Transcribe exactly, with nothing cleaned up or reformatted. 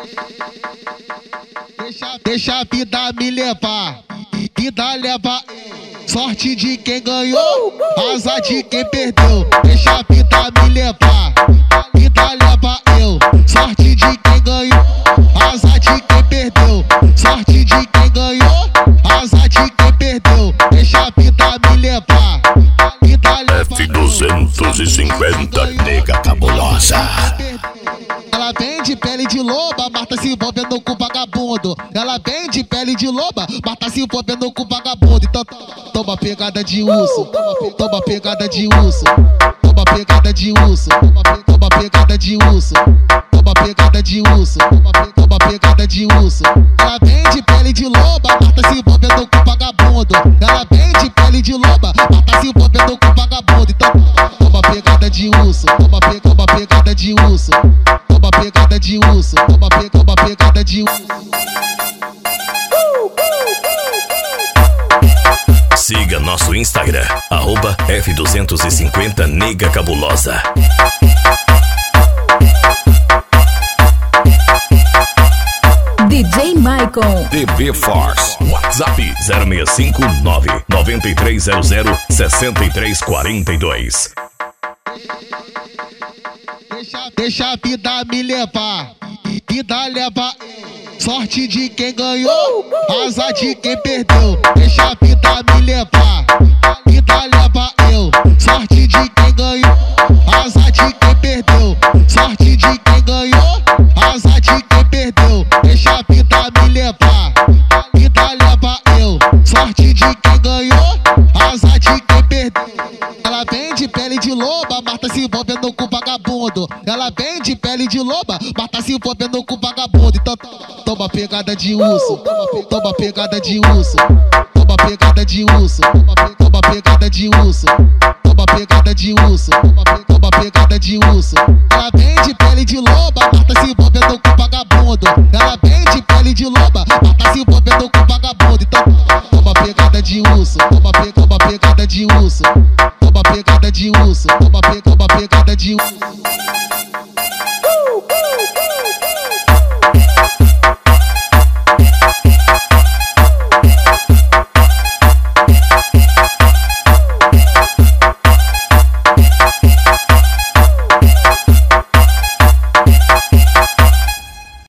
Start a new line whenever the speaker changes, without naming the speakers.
Deixa, deixa a vida me levar, vida leva sorte de quem ganhou, asa de quem perdeu. Deixa a vida me levar, vida leva eu, sorte de quem ganhou, asa de quem perdeu. Sorte de quem ganhou, asa de quem perdeu. Deixa a vida me levar, vida leva
F duzentos e cinquenta, nega cabulosa.
Ela vem de pele de loba, mas tá se envolvendo com vagabundo. Ela vem de pele de loba, mas tá se envolvendo com vagabundo. Então toma pegada de urso, toma pegada de urso, toma pegada de urso, toma pegada de urso, toma pegada de urso, toma pegada de urso. Ela vem de pele de loba, mas tá se envolvendo com vagabundo. Ela vem de pele de loba, mas tá se envolvendo com vagabundo. Então toma pegada de urso, toma toma pegada de urso. Toma pegada de urso, toma, pe toma pegada de urso.
Siga nosso Instagram, arroba F duzentos e cinquenta Nega Cabulosa.
D J Maicon
T B Force, WhatsApp zero seis cinco nove nove três zero zero seis três quatro dois.
Deixa, deixa a vida me levar, vida leva sorte de quem ganhou, asa de quem perdeu. Deixa a vida me levar, vida leva eu, sorte de quem ganhou, asa de quem perdeu. Sorte de quem ganhou, asa de quem perdeu. Deixa a vida me levar, vida leva eu, sorte de quem ganhou, asa de quem perdeu. Ela vem de pele de loba, mas tá se envolvendo com vagabundo. Ela vem de pele de loba, mas tá se envolvendo com vagabundo. Então toma pegada de urso, toma pegada de urso, toma pegada de urso, toma pegada de urso, toma pegada de urso, toma pegada de urso. Ela vem de pele de loba, mas tá se envolvendo com vagabundo. Ela vem de pele de loba, mas tá se envolvendo com vagabundo. Então toma pegada de urso, toma pegada